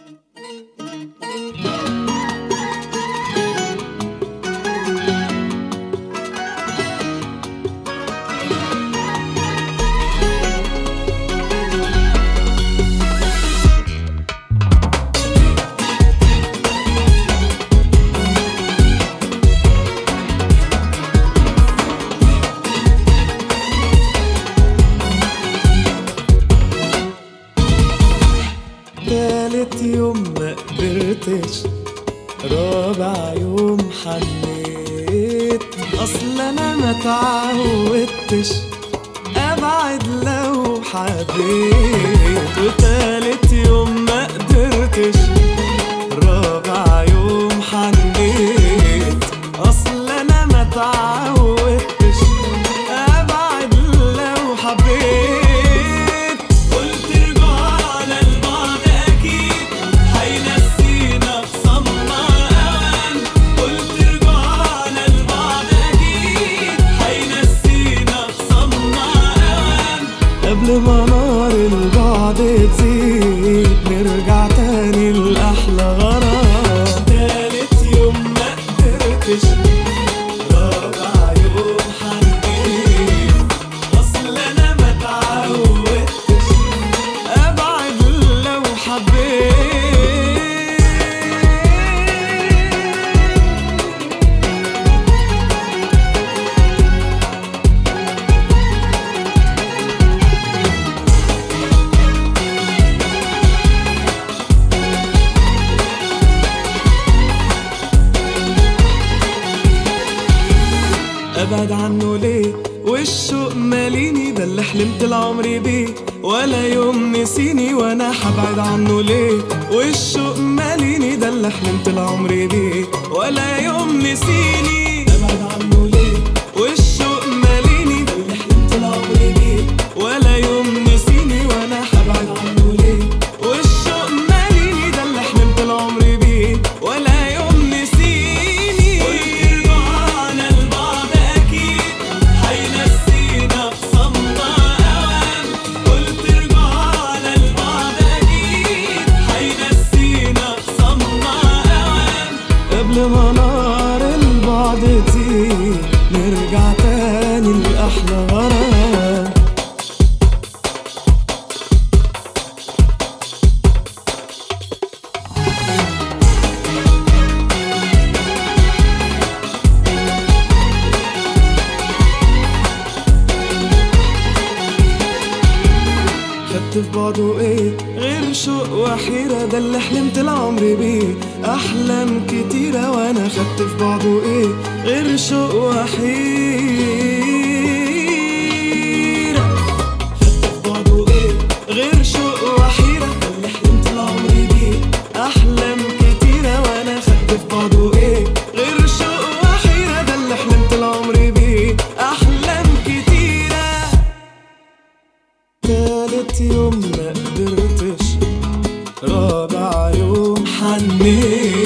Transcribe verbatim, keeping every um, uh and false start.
تالت يوم ما قدرتش، رابع يوم حنيت، اصل انا ما تعودتش ابعد لو حبيت. وتالت يوم ما قدرتش، رابع يوم حنيت، اصل انا ما تعودتش ابعد لو حبيت. قبل ما نار البعد تزيد نرجع تاني لأحلى غرام. تالت يوم ما قدرتش، رابع يوم حنيت، أصل أنا ما تعودتش أبعد لو حبيت. ابعد عنه ليه والشوق ماليني، ده اللي حلمت العمر بيه ولا يوم نسيني. وانا حبعد عنه ليه والشوق ماليني، ده اللي حلمت العمر بيه ولا يوم نسيني. ابعد عنه ليه والشوق ماليني، ده اللي حلمت العمر بيه ولا يوم نسيني. وانا حبعد عنه ليه والشوق ماليني، ده اللي حلمت العمر بيه ولا يوم نسيني. قبل ما نار البعد تزيد نرجع تاني لأحلى غرام. خدت في بعضه ايه غير شوق وحيرة، ده اللي حلمت العمر بيه أحلام كتيرة. وأنا خدت في بعضه ايه غير شوق وحيرة. خدت في بعضه ايه غير شوق وحيرة، ده اللي حلمت العمر بيه أحلام كتيرة. وأنا خدت في بعضه ايه غير شوق وحيرة، ده اللي حلمت العمر بيه أحلام كتيرة. تالت يوم ما قدرتش، رابع يوم حنيت،